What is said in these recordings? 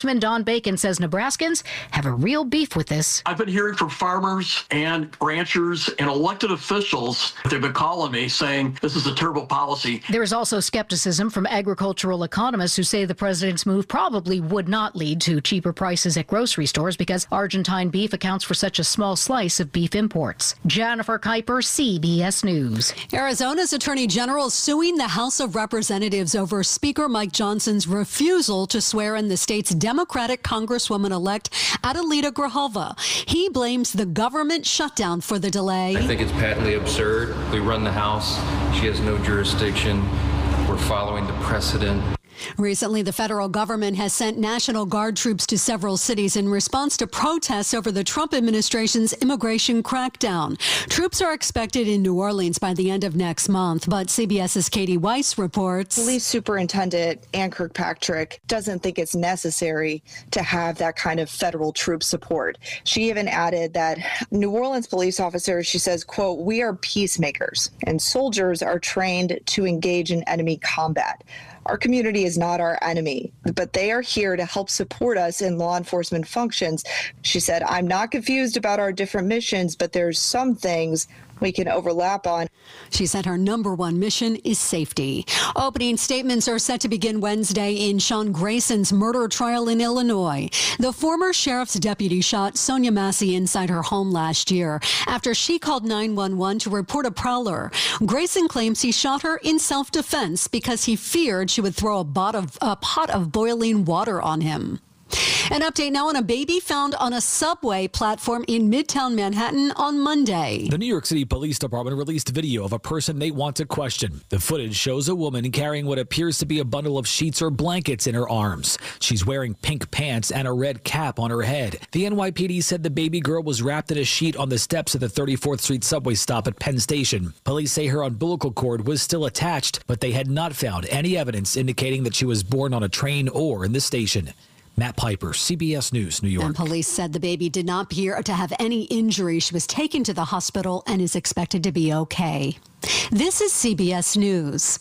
Don Bacon says Nebraskans have a real beef with this. I've been hearing from farmers and ranchers and elected officials. They've been calling me saying this is a terrible policy. There is also skepticism from agricultural economists who say the president's move probably would not lead to cheaper prices at grocery stores because Argentine beef accounts for such a small slice of beef imports. Jennifer Kuiper, CBS News. Arizona's Attorney General suing the House of Representatives over Speaker Mike Johnson's refusal to swear in the state's Democratic Congresswoman-elect Adelita Grijalva. He blames the government shutdown for the delay. I think it's patently absurd. We run the House. She has no jurisdiction. We're following the precedent. Recently, the federal government has sent National Guard troops to several cities in response to protests over the Trump administration's immigration crackdown. Troops are expected in New Orleans by the end of next month, but CBS's Katie Weiss reports. Police Superintendent Ann Kirkpatrick doesn't think it's necessary to have that kind of federal troop support. She even added that New Orleans police officers, she says, quote, "We are peacemakers and soldiers are trained to engage in enemy combat. Our community is not our enemy, but they are here to help support us in law enforcement functions." She said, "I'm not confused about our different missions, but there's some things we can overlap on." She said her number one mission is safety. Opening statements are set to begin Wednesday in Sean Grayson's murder trial in Illinois. The former sheriff's deputy shot Sonia Massey inside her home last year after she called 911 to report a prowler. Grayson claims he shot her in self-defense because he feared she would throw a pot of boiling water on him. An update now on a baby found on a subway platform in Midtown Manhattan on Monday. The New York City Police Department released video of a person they want to question. The footage shows a woman carrying what appears to be a bundle of sheets or blankets in her arms. She's wearing pink pants and a red cap on her head. The NYPD said the baby girl was wrapped in a sheet on the steps of the 34th Street subway stop at Penn Station. Police say her umbilical cord was still attached, but they had not found any evidence indicating that she was born on a train or in the station. Matt Piper, CBS News, New York. And police said the baby did not appear to have any injury. She was taken to the hospital and is expected to be okay. This is CBS News.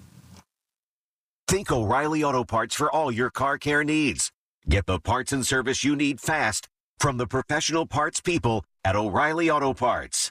Think O'Reilly Auto Parts for all your car care needs. Get the parts and service you need fast from the professional parts people at O'Reilly Auto Parts.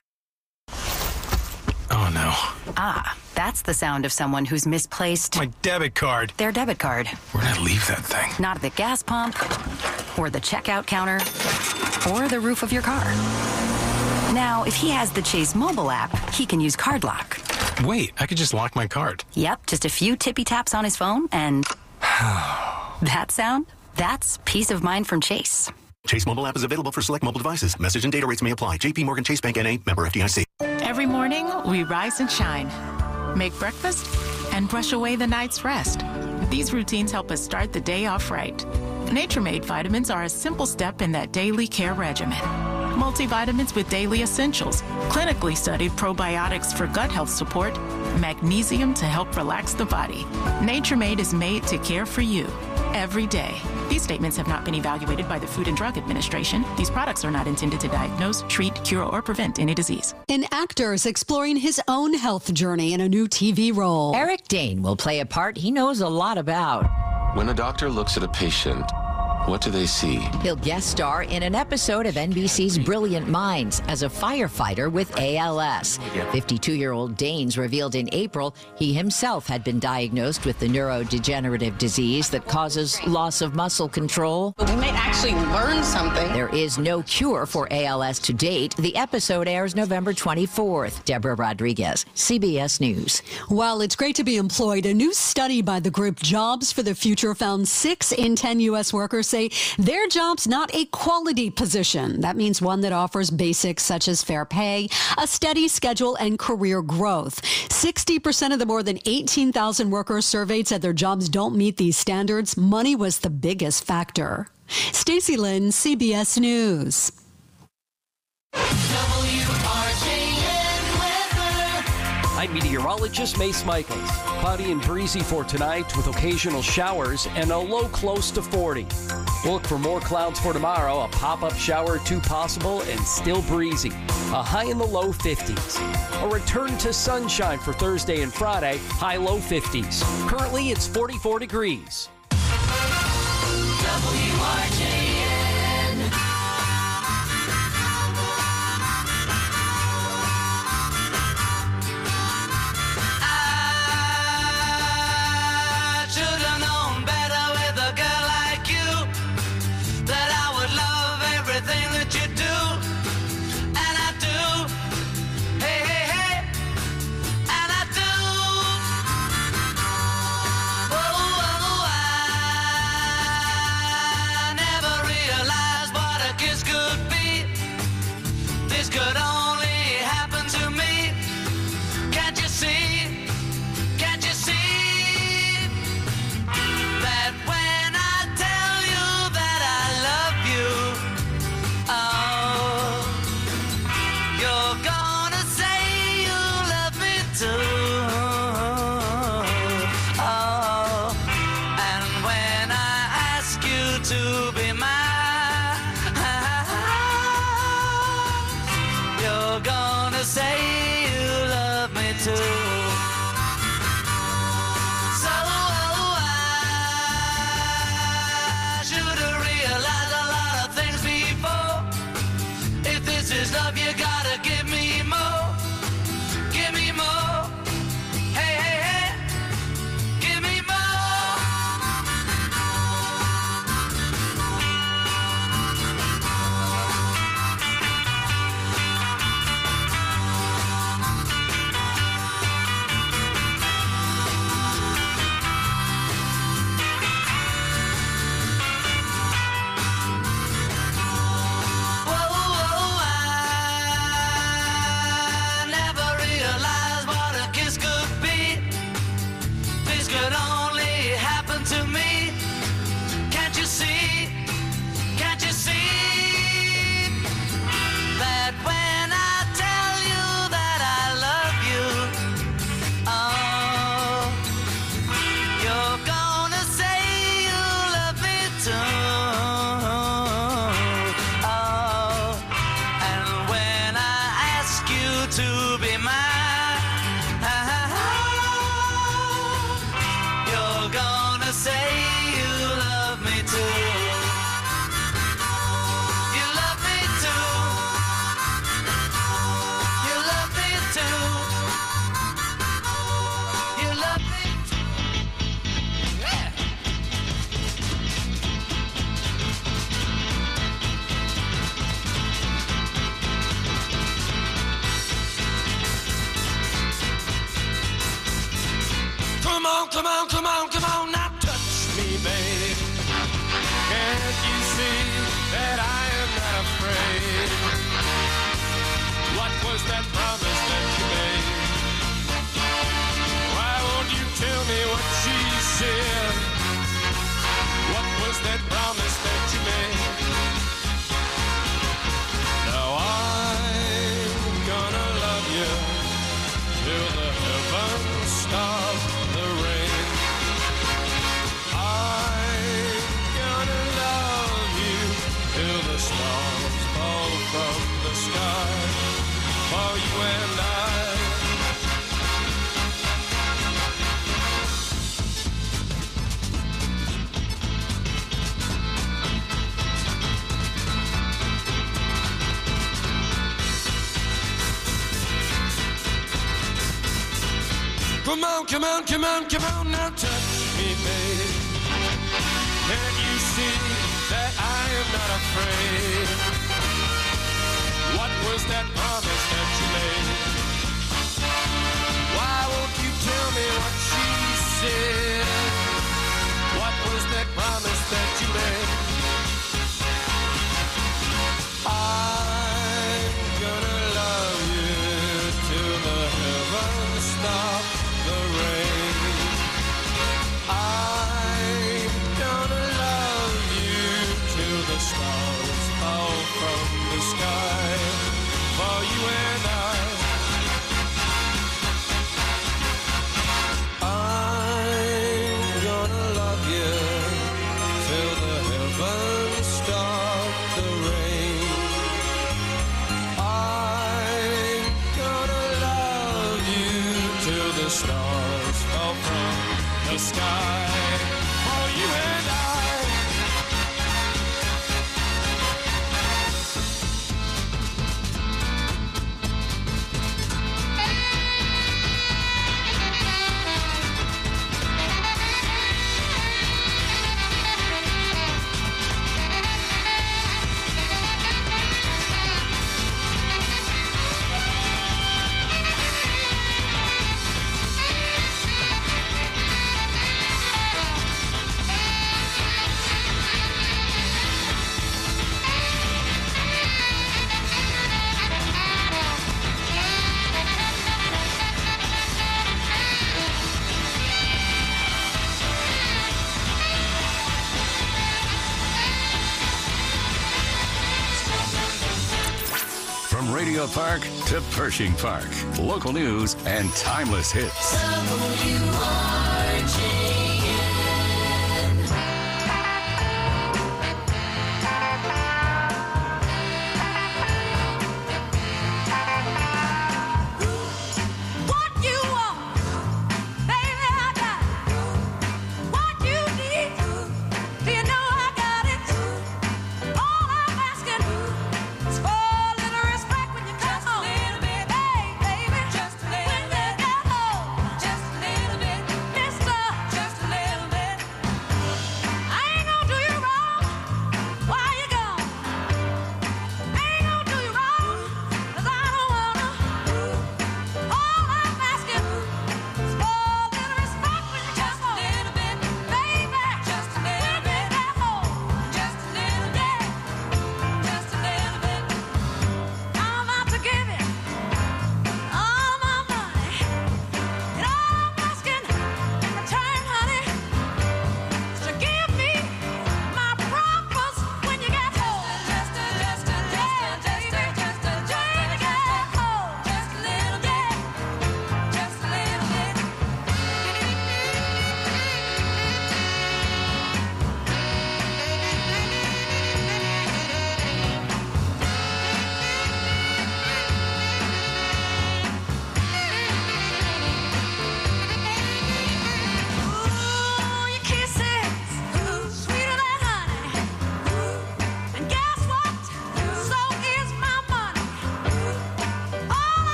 Oh, no. Ah, that's the sound of someone who's misplaced my debit card. Their debit card. Where'd I leave that thing? Not at the gas pump, or the checkout counter, or the roof of your car. Now, if he has the Chase mobile app, he can use Card Lock. Wait, I could just lock my card. Yep, just a few tippy taps on his phone, and that sound? That's peace of mind from Chase. Chase mobile app is available for select mobile devices. Message and data rates may apply. JP Morgan Chase Bank N.A. member FDIC. Every morning, we rise and shine, make breakfast, and brush away the night's rest. These routines help us start the day off right. Nature-Made vitamins are a simple step in that daily care regimen. Multivitamins with daily essentials, clinically studied probiotics for gut health support, magnesium to help relax the body. Nature-Made is made to care for you every day. These statements have not been evaluated by the Food and Drug Administration. These products are not intended to diagnose, treat, cure, or prevent any disease. An actor is exploring his own health journey in a new TV role. Eric Dane will play a part he knows a lot about. When a doctor looks at a patient, what do they see? He'll guest star in an episode of NBC's Brilliant Minds as a firefighter with ALS. 52-year-old Danes revealed in April he himself had been diagnosed with the neurodegenerative disease that causes loss of muscle control. We might actually learn something. There is no cure for ALS to date. The episode airs November 24th. Deborah Rodriguez, CBS News. While it's great to be employed, a new study by the group Jobs for the Future found 6 in 10 U.S. workers say their job's not a quality position. That means one that offers basics such as fair pay, a steady schedule, and career growth. 60% of the more than 18,000 workers surveyed said their jobs don't meet these standards. Money was the biggest factor. Stacey Lynn, CBS News. I'm meteorologist Mace Michaels. Cloudy and breezy for tonight with occasional showers and a low close to 40. We'll look for more clouds for tomorrow, a pop-up shower or two possible and still breezy. A high in the low 50s. A return to sunshine for Thursday and Friday, high low 50s. Currently it's 44 degrees. WRJN. I should have known better with a girl like you, that I would love everything that you do, and I do. Hey, hey, hey, and I do. Oh, I never realized what a kiss could be. This could only happen to me. Can't you see? Can't you see that when I tell you that I love you, oh, you're gonna say you love me too. Oh, and when I ask you to be mine, you're gonna say you love me too. So I should have realized a lot of things before. If this is love, you gotta give me more. Give me more. Hey, hey, hey. Give me more. Whoa, I never realized what a kiss could be. This could only happen to me. Can't you see? Can't you see that when I tell you that I love you, oh, you're gonna say you love me too. Oh, and when I ask you to be mine, you're gonna say you love me too. You love me too. You love me too. You love me too. Yeah. Come on, come on, come on, come on, now touch me, baby. Can't you see that I am not afraid? What was that promise that you made? Why won't you tell me what she said? What was that promise that you made? Now I'm gonna love you till the heavens stop the rain. I'm gonna love you till the stars fall from the sky for you and I. Come on, come on, come on, come on, now touch me, baby. Can't you see that I am not afraid? What was that promise that you made? Why won't you tell me what she said? What was that promise that you made? I'm gonna love you till the heavens stop the rain. I'm gonna love you till the stars fall from the sky for you and I. Radio Park to Pershing Park. Local news and timeless hits.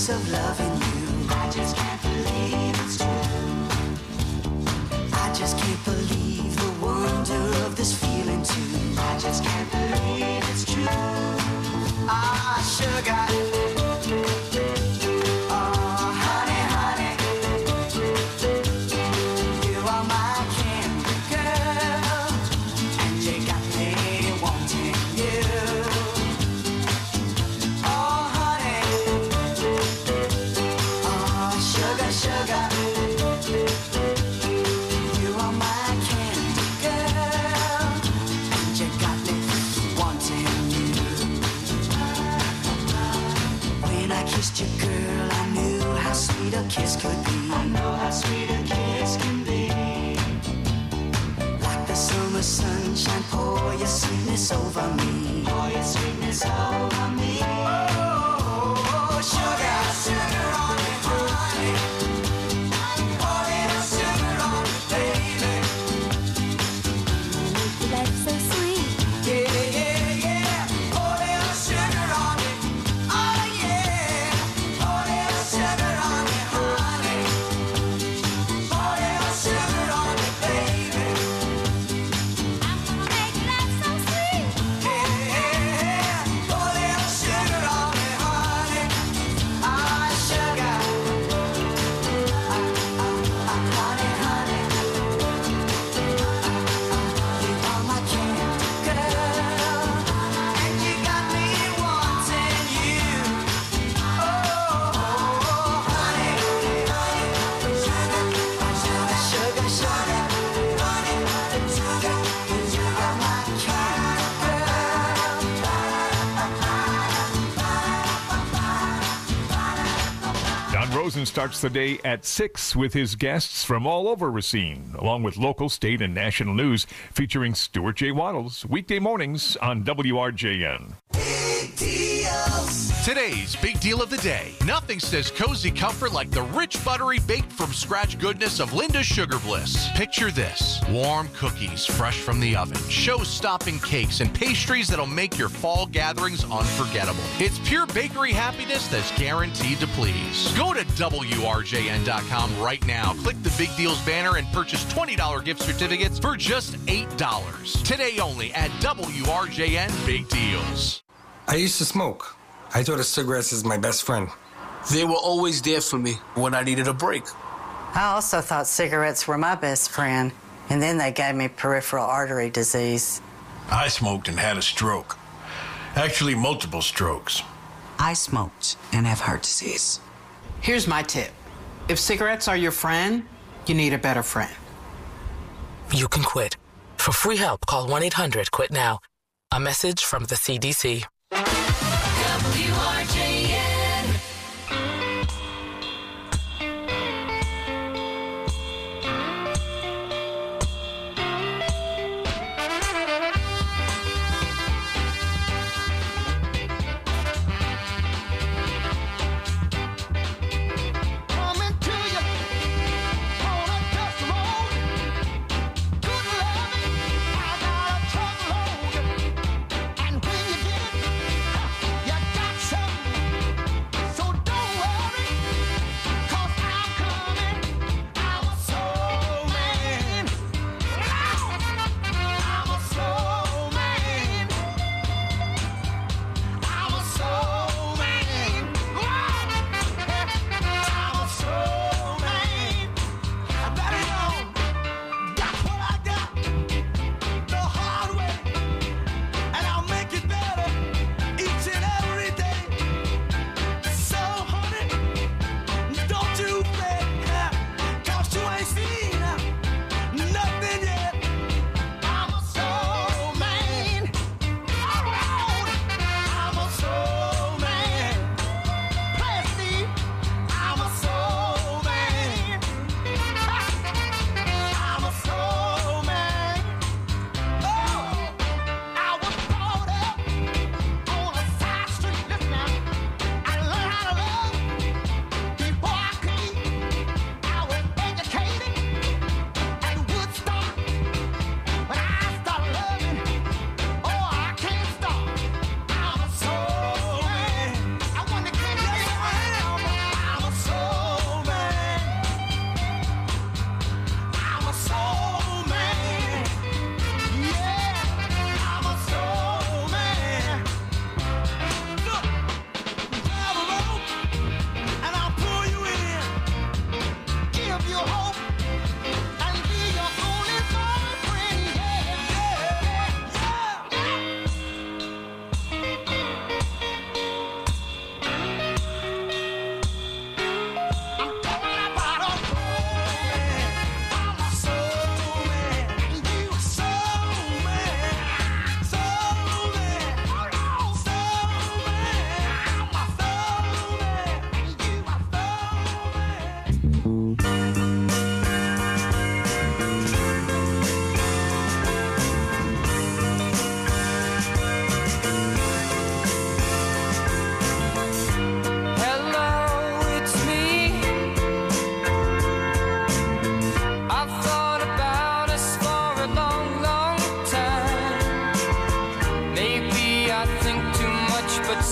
promise of loving you. I just can't believe it's true. I just can't believe the wonder of this feeling too. I just can't believe it's true. Ah, sugar. A kiss could be. I know how sweet a kiss can be. Like the summer sunshine, pour your sweetness over me. Pour your sweetness over me. Oh, sugar, sugar on me, honey. Pour little sugar on me, baby. Life's so sweet. Yeah, yeah, yeah. Pour little sugar on me. Oh, yeah. Pour little sugar on me. Rosen starts the day at 6 with his guests from all over Racine, along with local, state, and national news featuring Stuart J. Waddles, weekday mornings on WRJN. Today's big deal of the day. Nothing says cozy comfort like the rich, buttery, baked from scratch goodness of Linda's Sugar Bliss. Picture this. Warm cookies fresh from the oven. Show-stopping cakes and pastries that'll make your fall gatherings unforgettable. It's pure bakery happiness that's guaranteed to please. Go to WRJN.com right now. Click the Big Deals banner and purchase $20 gift certificates for just $8. Today only at WRJN Big Deals. I used to smoke. I thought of cigarettes as my best friend. They were always there for me when I needed a break. I also thought cigarettes were my best friend, and then they gave me peripheral artery disease. I smoked and had a stroke. Actually, multiple strokes. I smoked and have heart disease. Here's my tip. If cigarettes are your friend, you need a better friend. You can quit. For free help, call 1-800-QUIT-NOW. A message from the CDC. WRJN.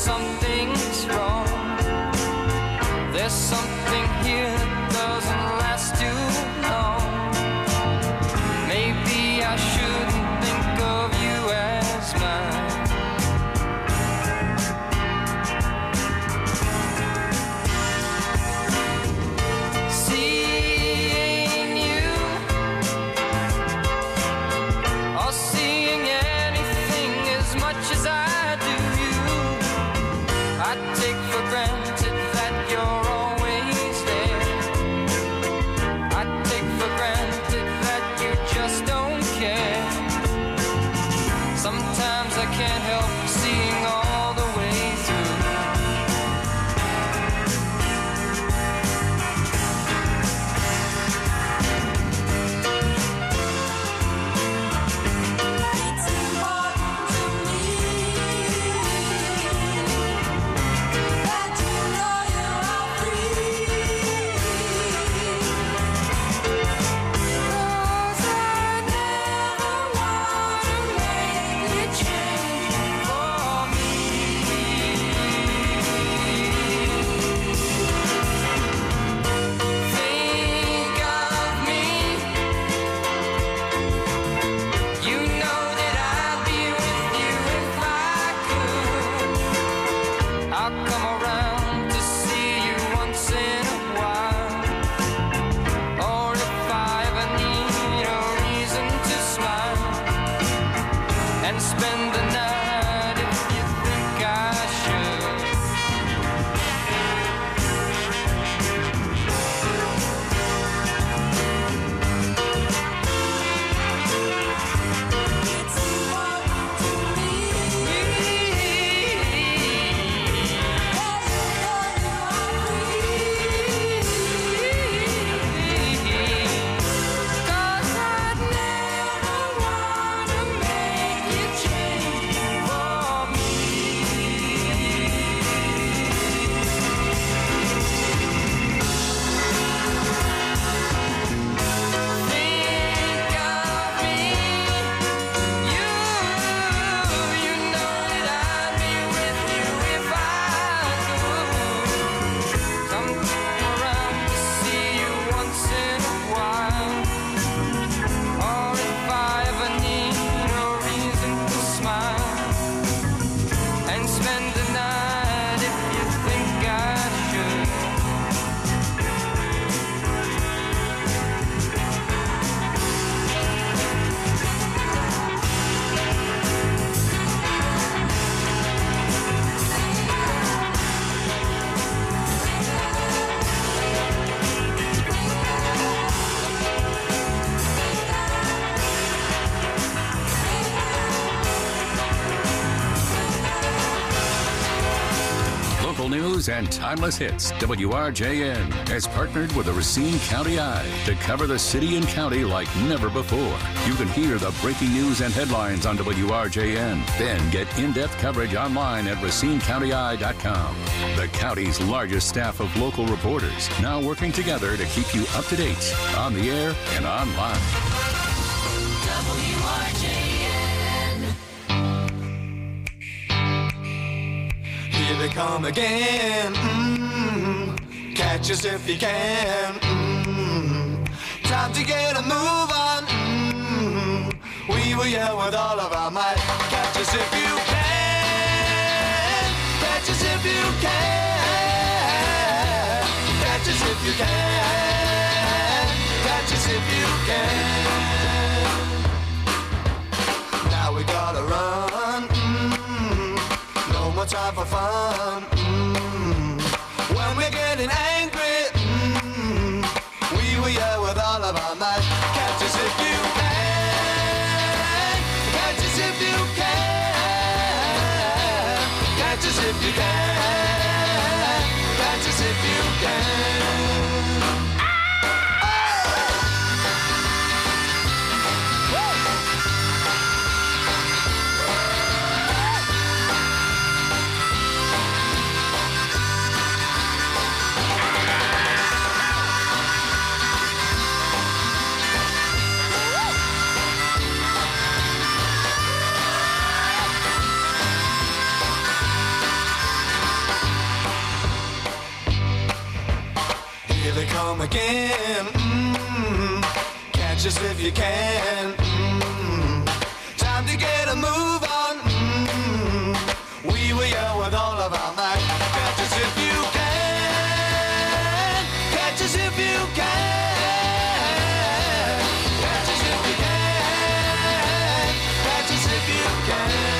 something's wrong. There's something here that doesn't last too long. Maybe I shouldn't think of you as mine. Seeing you or seeing anything as much as I do you, I take for granted that you're always there. I take for granted that you just don't care. Sometimes I can't help seeing all the way through. It's important to me that you know you are free. 'Cause I never wanna make you change for me. Think of me. You know that I'd be with you if I could. I'll come around to see you once in a while. Or if I ever need a reason to smile and spend the night if you think I should. It's important to me that you know you are free. 'Cause I'd never wanna make you change for me. Think of me. You know that I'd be with you if I could. Come around to see you once in a while. Or if I ever need a reason to smile and spend the night if you think I should. Local news and timeless hits. WRJN has partnered with the Racine County Eye to cover the city and county like never before. You can hear the breaking news and headlines on WRJN. Then get in-depth coverage online at RacineCountyEye.com. The county's largest staff of local reporters now working together to keep you up to date on the air and online. Here they come again. Catch us if you can. Time to get a move on. We will yell with all of our might. Catch us if you can. Catch us if you can. Catch us if you can. Catch us if you can. Now we gotta run. No more time for fun. When we're getting angry, we will yell with all of our might. Catch us if you can. Catch us if you can. Catch us if you can. Catch us if you can. Woo! skin. Catch us if you can. Time to get a move on. We were young with all of our might. Catch us if you can. Catch us if you can. Catch us if you can. Catch us if you can.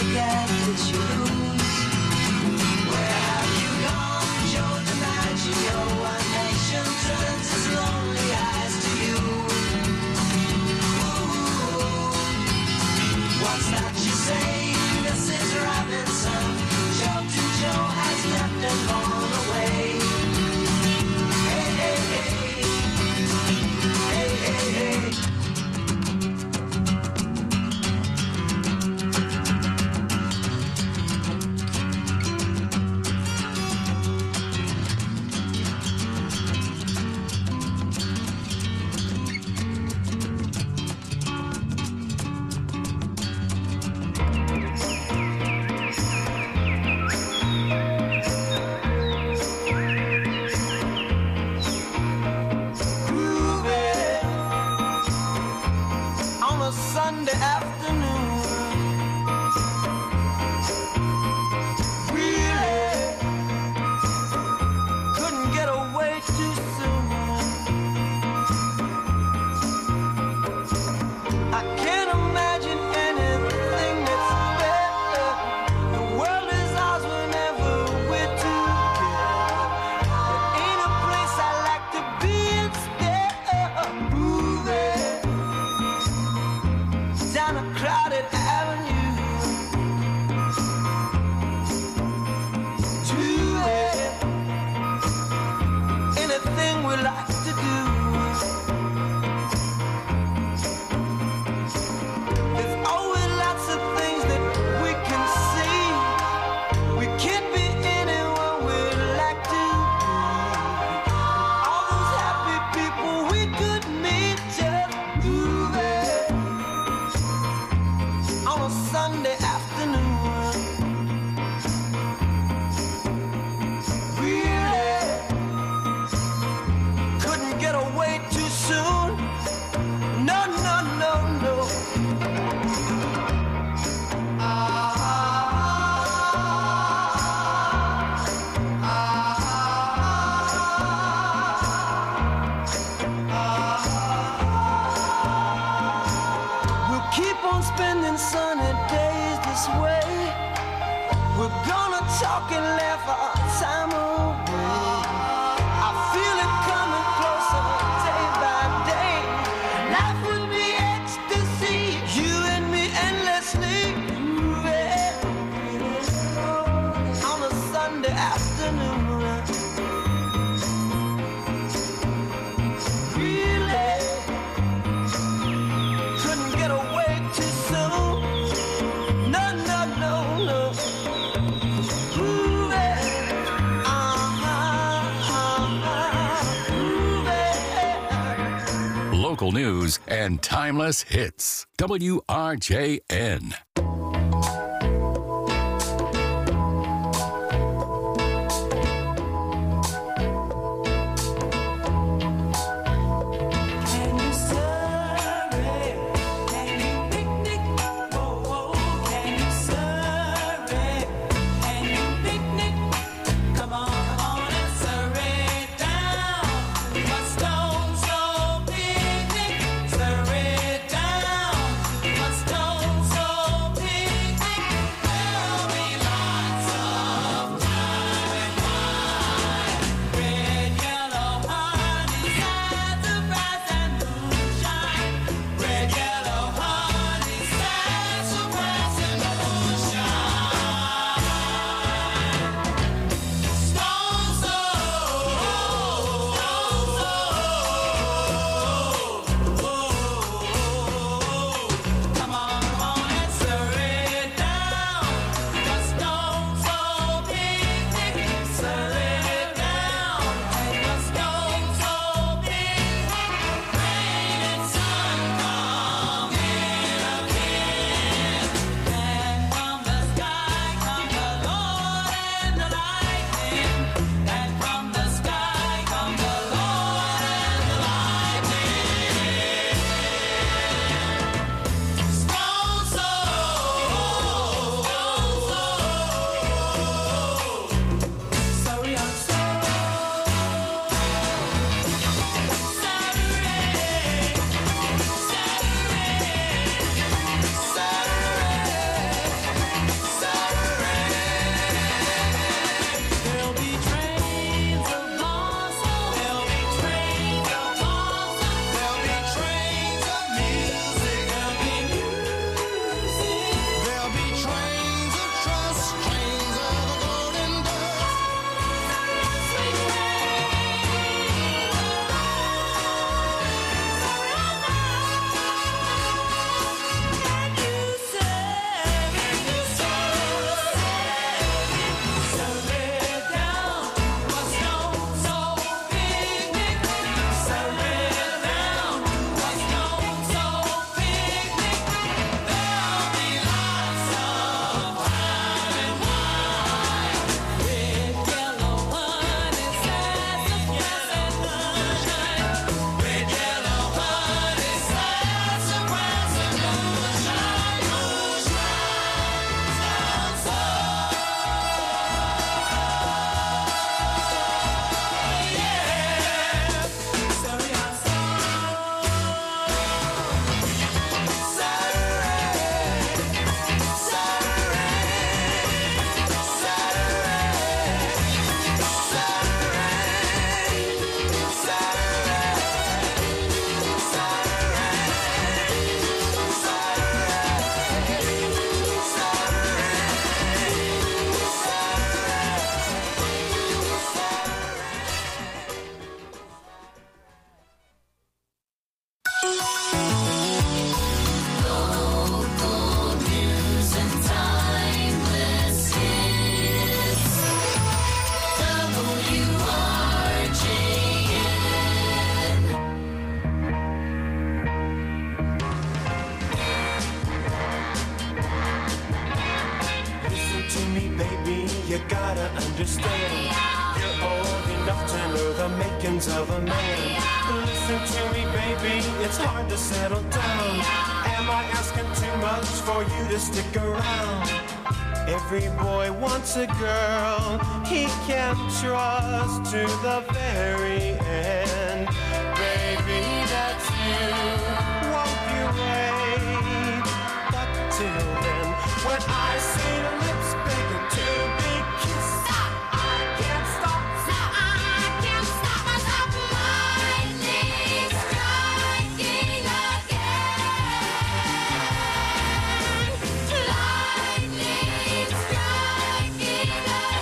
forget? Did you lose? Where have you gone, Joe DiMaggio? A nation turns its lonely eyes to you. Ooh, what's that you say, Mrs. Robinson? Joe to Joe has left and gone away. Hey, hey, hey. Hey, hey, hey. On a Sunday afternoon, really couldn't get away too soon. I can't imagine anything that's better. The world is ours whenever we're together. There ain't a place I like to be instead of moving down a crowded avenue to anything we like to do. There's always lots of things that we can see. We can't be anyone we'd like to be. All those happy people we could meet just moving on a Sunday afternoon. Really couldn't get away too soon. No, no, no, no. We'll keep on spending sunny days this way. We're gonna talk and laugh our time away. I feel it coming closer day by day. Life would be ecstasy, you and me endlessly moving on a Sunday afternoon. Really couldn't get away too soon. No, no, no, no. Local news and timeless hits. WRJN. Can you serve it? Can you picnic? Oh, oh, can you serve it? Can you picnic? Come on and serve it down. My stone so picnic, serve it down. My stone so picnic. understand. You're old enough to know the makings of a man. Listen to me, baby, it's hard to settle down. Am I asking too much for you to stick around? Every boy wants a girl he can trust to the very end. Baby, that's you, won't you wait? But till then, when I see lips begging to be kissed, I can't stop, I can't stop myself. Lightning striking again. Lightning striking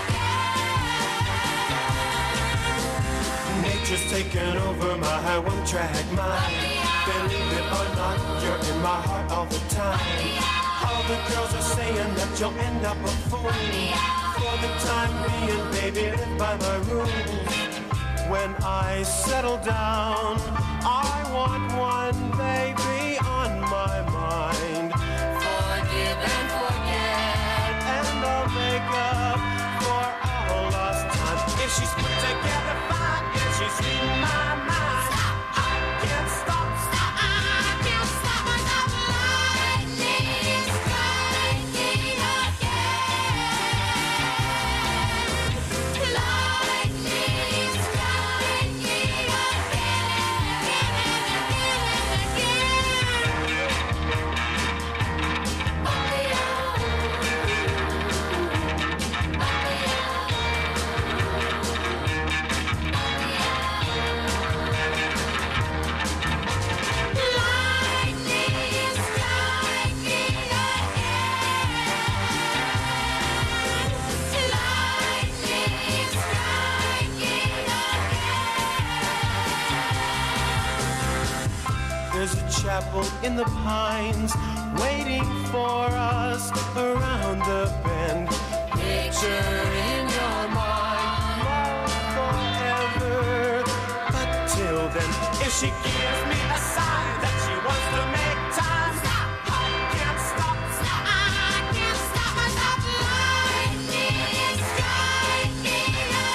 again. Nature's taken over my one-track mind. Believe it or not, you're in my heart all the time. All the girls are saying that you'll end up a fool. For the time being, baby, live by my rules. When I settle down, I want one baby on my mind. Forgive and forget, and I'll make up for all lost time. If she's put together fine, if she's in my mind, I can't stop. There's a chapel in the pines waiting for us around the bend. Picture in your mind, love forever. But till then, if she gives me a sign that she wants to make time, I can't stop. I can't stop myself. Lightning striking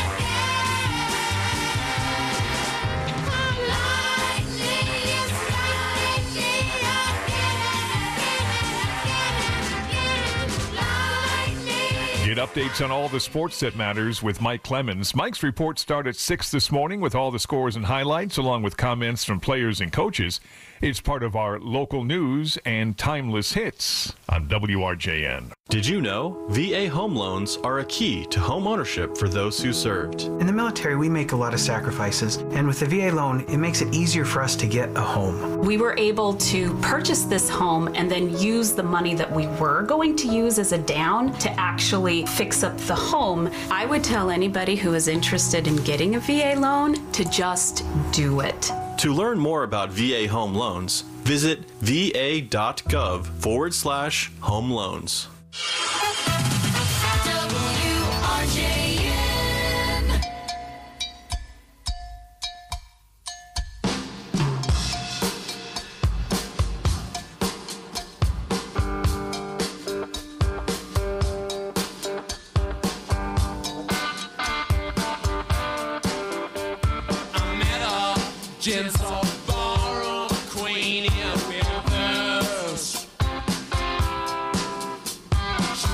Get updates on all the sports that matters with Mike Clemens. Mike's reports start at 6 this morning with all the scores and highlights, along with comments from players and coaches. It's part of our local news and timeless hits on WRJN. Did you know VA home loans are a key to home ownership for those who served? In the military, we make a lot of sacrifices, and with the VA loan, it makes it easier for us to get a home. We were able to purchase this home and then use the money that we were going to use as a down to actually fix up the home. I would tell anybody who is interested in getting a VA loan to just do it. To learn more about VA home loans, visit va.gov/home loans. Jen's all borrow queen in Memphis. She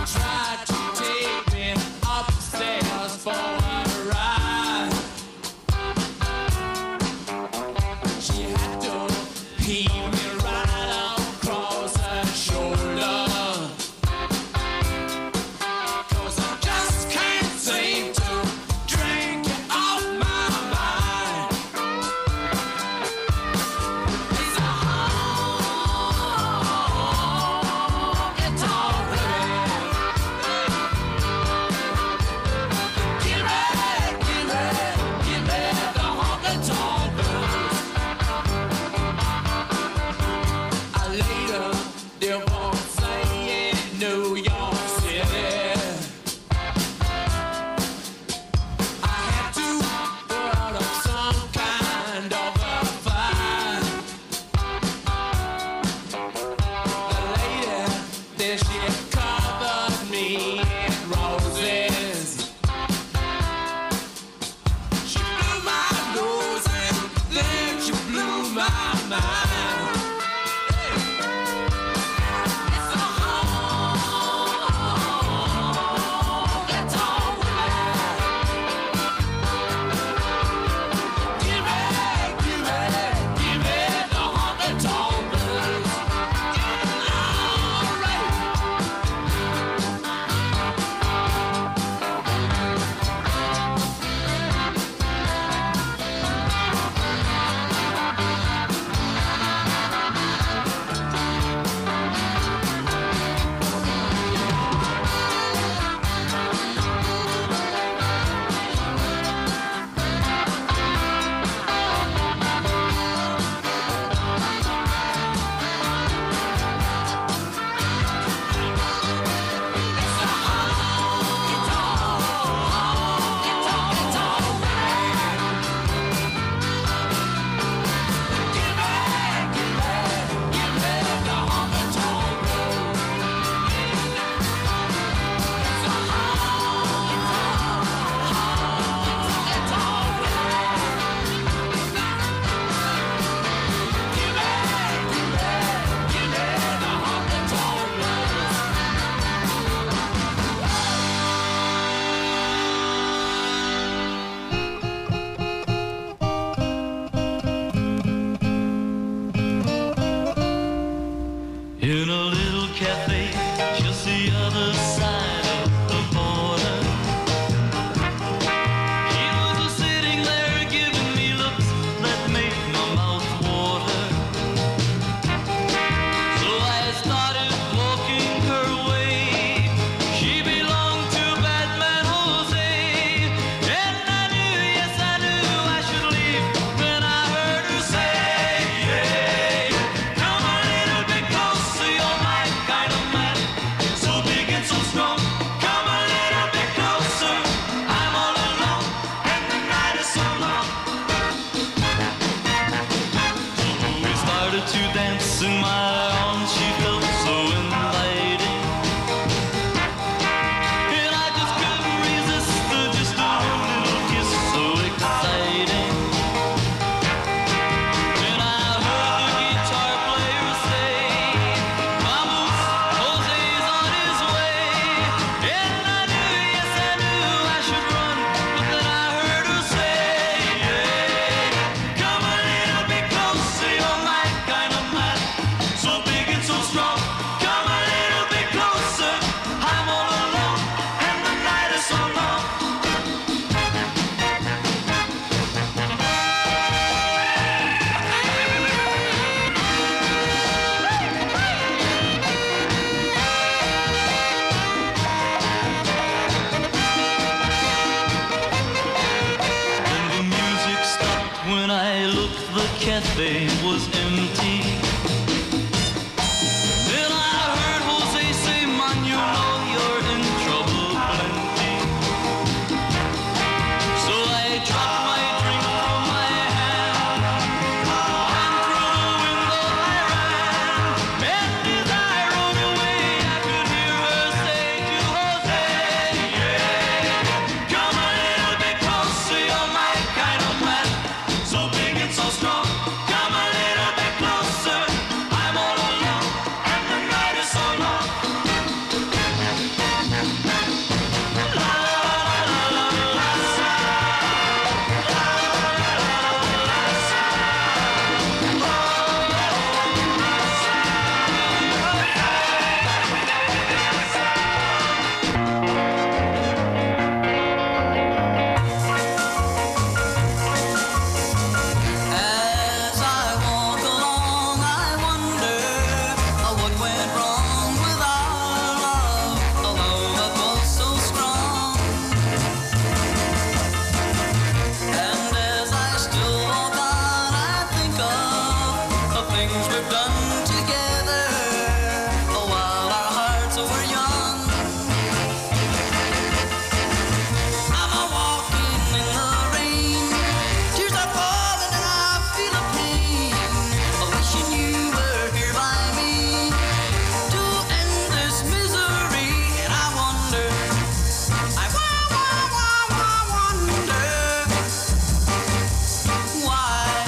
cafe was empty. Then I heard Jose say, man, you know you're in trouble plenty. So I dropped my drink from my hand and through the window I ran. And as I rode away, I could hear her say to Jose, yeah, come a little bit closer, you're my kind of man. So big and so strong, come a little bit closer. I'm all alone, and the night is so long. As I walk along, I wonder what went wrong with our love, a love that was so strong. And as I still walk on, I think of the things we've done together while our hearts were young. I'm a walking in the rain, tears are falling and I feel the pain of wishing you were here by me to end this misery. And I wonder, I wonder why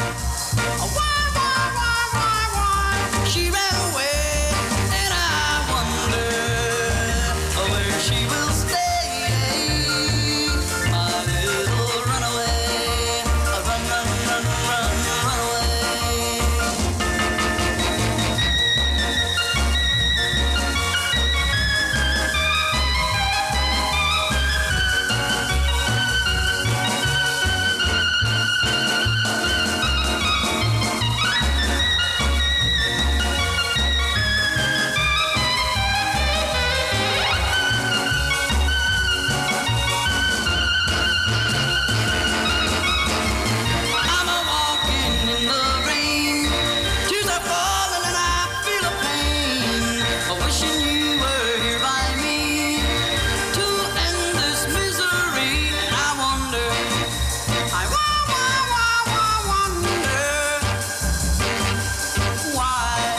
she ran away. And I wonder where she will stay, my little runaway. Run, run, run, run, run away. I'm a walking in the rain, tears are falling and I feel the pain of wishing you were here by me to end this misery. And I wonder, I wonder why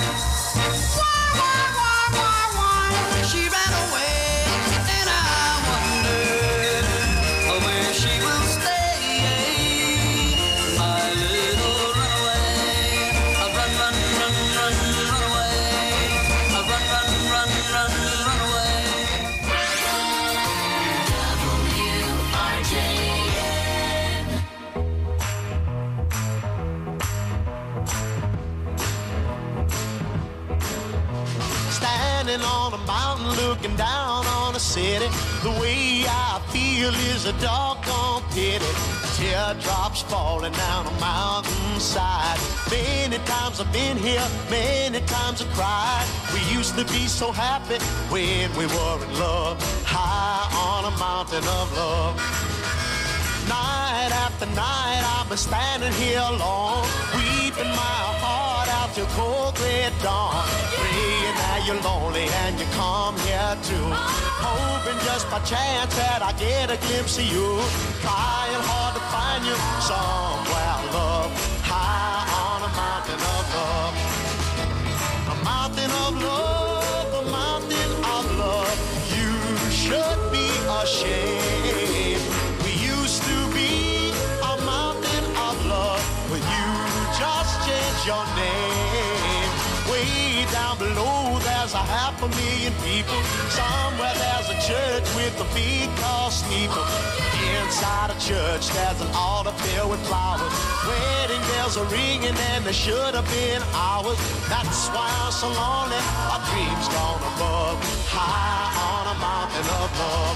she ran away. And I wonder where she will stay, my little runaway. Run, run, run, run, run away. Run, run, run, run, run away. Standing on a mountain looking down on a city, the way I feel is a doggone pity. Teardrops falling down a mountainside. Many times I've been here, many times I cried. We used to be so happy when we were in love, high on a mountain of love. Night after night I've been standing here alone, weeping my heart out till cold gray dawn, praying that you're lonely and you come here too, hoping just by chance that I get a glimpse of you, trying hard to find you somewhere, love, high on a mountain of love. A mountain of love, a mountain of love. You should be ashamed. We used to be a mountain of love, but you just changed your name. Way down below there's 500,000 people. Somewhere there's a church with a big tall steeple. Inside a church there's an altar filled with flowers. Wedding bells are ringing and there should have been ours. That's why I'm so lonely. Our dreams gone above, high on a mountain of love.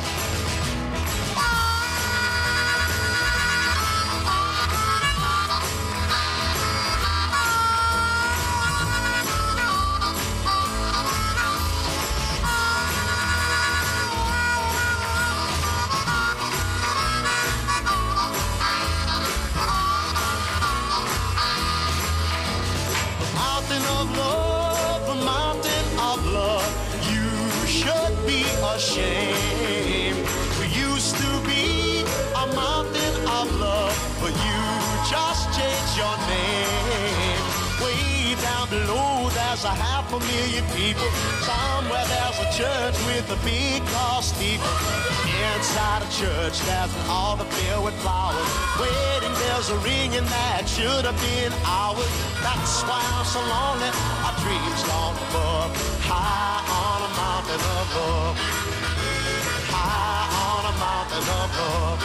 be ashamed. We used to be a mountain of love, but you just changed your name. Way down below there's 500,000 people. Somewhere there's a church with a big tall steeple. Inside a church there's an altar filled with flowers. Wedding bells are ringing that should have been ours. That's why I'm so lonely, our dreams gone above. High on a mountain above. High on a mountain above.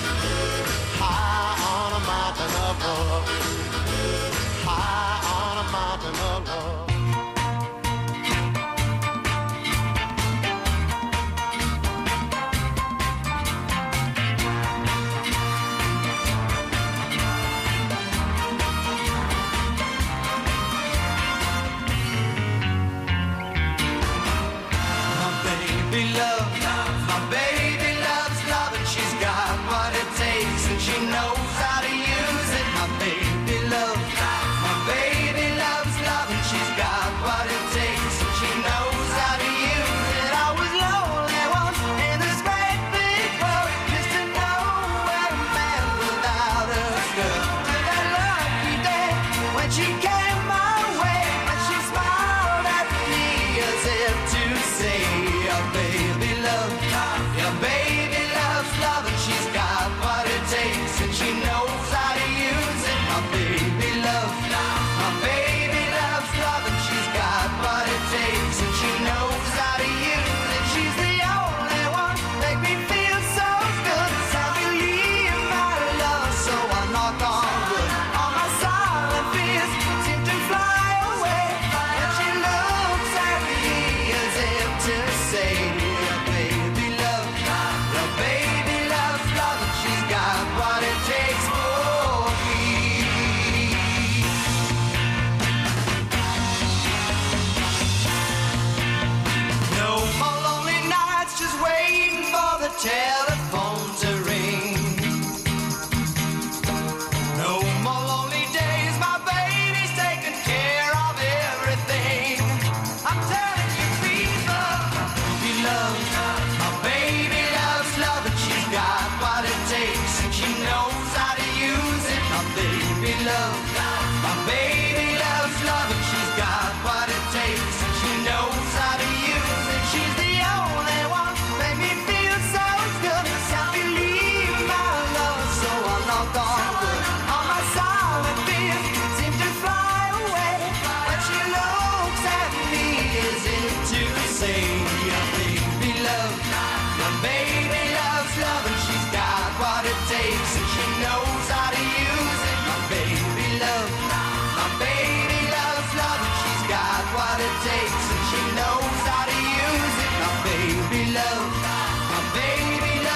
High on a mountain above. High on a mountain above. My baby loves love, and she's got what it takes, and she knows how to use it. My baby loves love, and she's got what it takes, and she knows how to use it. I was lonely once in this great big world, just to know where a man without a girl. To that lucky day when she came my way, and she smiled at me as if to say, your baby loves love, and she's got what it takes, and she knows how to use it. My baby loves love, and she's got what it takes, and she knows how to use it. She's the only one make me feel so good. I believe my love, so I knock on wood. All my silent fears seem to fly away, and she looks at me as if to say, what it takes for me. No more lonely nights just waiting for the telephone to ring. No more lonely days, my baby's taking care of everything. I'm telling you people, we love, my baby loves love, and she's got what it takes, and she knows how to use it. My baby loves love, and she's got what it takes, and she knows how to use it. She's the only one make me feel so good. I believe my love, so I knock on wood. All my silent fears seem to fly away, when she looks at me as if to say,